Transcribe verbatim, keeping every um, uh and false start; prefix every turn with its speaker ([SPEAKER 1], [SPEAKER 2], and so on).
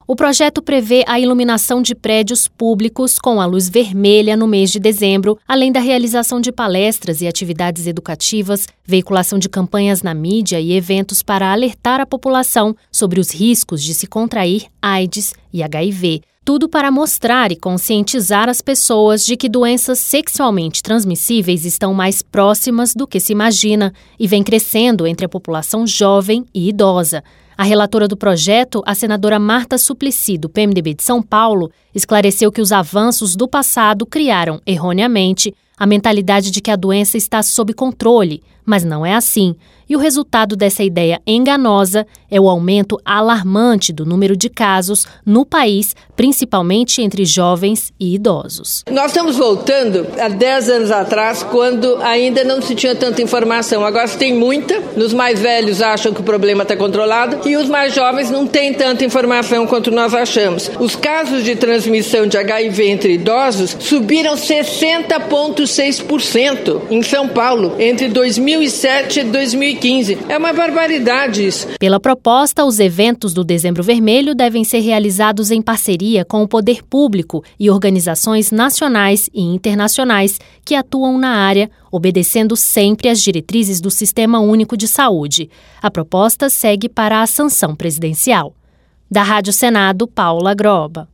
[SPEAKER 1] O projeto prevê a iluminação de prédios públicos com a luz vermelha no mês de dezembro, além da realização de palestras e atividades educativas, veiculação de campanhas na mídia e eventos para alertar a população sobre os riscos de se contrair AIDS e H I V. Tudo para mostrar e conscientizar as pessoas de que doenças sexualmente transmissíveis estão mais próximas do que se imagina e vem crescendo entre a população jovem e idosa. A relatora do projeto, a senadora Marta Suplicy, do P M D B de São Paulo, esclareceu que os avanços do passado criaram, erroneamente, a mentalidade de que a doença está sob controle, mas não é assim. E o resultado dessa ideia enganosa é o aumento alarmante do número de casos no país, principalmente entre jovens e idosos.
[SPEAKER 2] Nós estamos voltando a dez anos atrás, quando ainda não se tinha tanta informação. Agora se tem muita, os mais velhos acham que o problema está controlado e os mais jovens não têm tanta informação quanto nós achamos. Os casos de transmissão de H I V entre idosos subiram sessenta vírgula seis por cento em São Paulo entre dois mil e sete e dois mil e quinze. É uma barbaridade isso.
[SPEAKER 1] Pela proposta, os eventos do Dezembro Vermelho devem ser realizados em parceria com o poder público e organizações nacionais e internacionais que atuam na área, obedecendo sempre às diretrizes do Sistema Único de Saúde. A proposta segue para a sanção presidencial. Da Rádio Senado, Paula Groba.